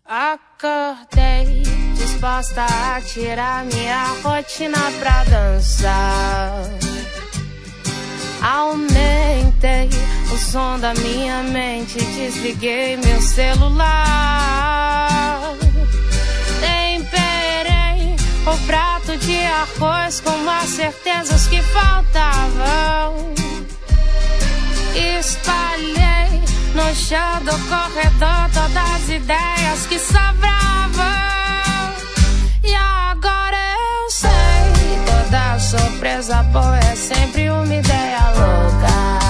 Acordei, disposta a tirar minha rotina pra dançar. Aumentei o som da minha mente, desliguei meu celular. Temperei o prato de arroz com as certezas que faltavam. Espalhei no chão do corredor todas as ideias que sobravam. E agora eu sei, toda surpresa boa é sempre uma ideia louca.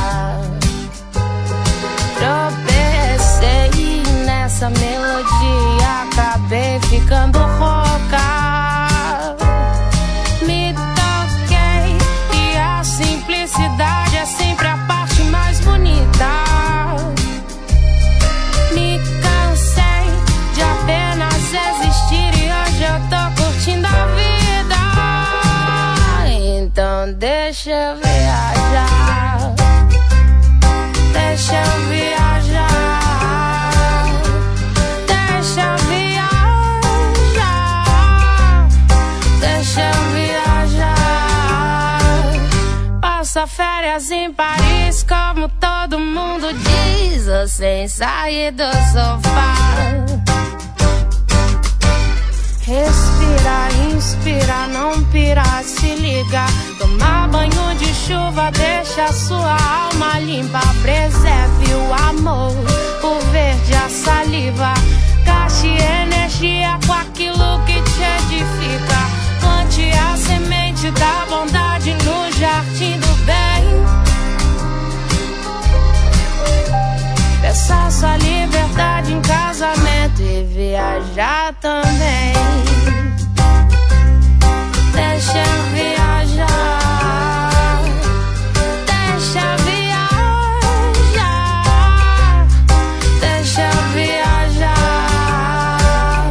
Tropecei nessa melodia, acabei ficando rouca. Me toquei e a simplicidade é sempre a parte mais bonita. Me cansei de apenas existir e hoje eu tô curtindo a vida. Então deixa eu viajar, deixa eu viajar, deixa eu viajar, deixa eu viajar. Passa férias em Paris como todo mundo diz, ou sem sair do sofá. Respira, inspira, não pira, se liga. Tomar banho de chuva, deixa a sua alma limpa. Preserve o amor, o verde, a saliva. Gaste energia com aquilo que te edifica. Plante a semente da bondade no jardim do bem. Peça sua liberdade em casamento e viajar também. Deixa eu viajar, deixa eu viajar, deixa eu viajar.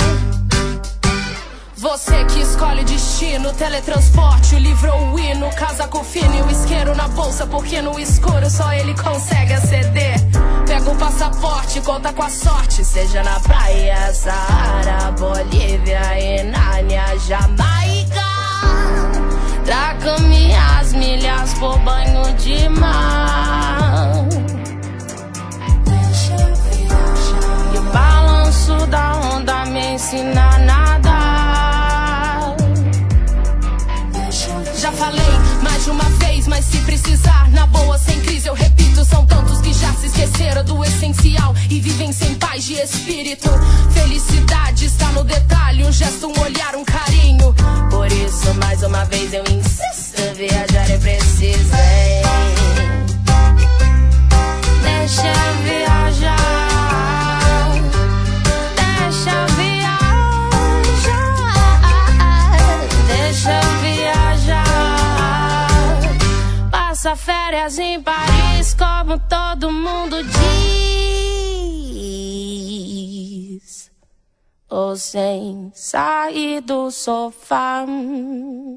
Você que escolhe o destino, teletransporte, o livro ou o hino, casaco fino e o isqueiro na bolsa, porque no escuro só ele consegue aceder. Pega o passaporte, conta com a sorte, seja na praia, Saara, Bolívia e Nárnia, Jamaica. Traga-me as milhas por banho de mar. Deixa eu viajar. E o balanço da onda me ensina a nadar. Já falei mais de uma vez, mas se precisar, na boa, sem crise, eu repito. São tantos que já se esqueceram do essencial e vivem sem paz de espírito. Felicidade está no detalhe, um gesto, um olhar, um carinho. Por isso, mais uma vez eu insisto, viajar é preciso, hein? Deixa eu viajar, deixa eu viajar, deixa eu viajar. Passa férias em Paris como todo mundo diz, ou sem sair do sofá.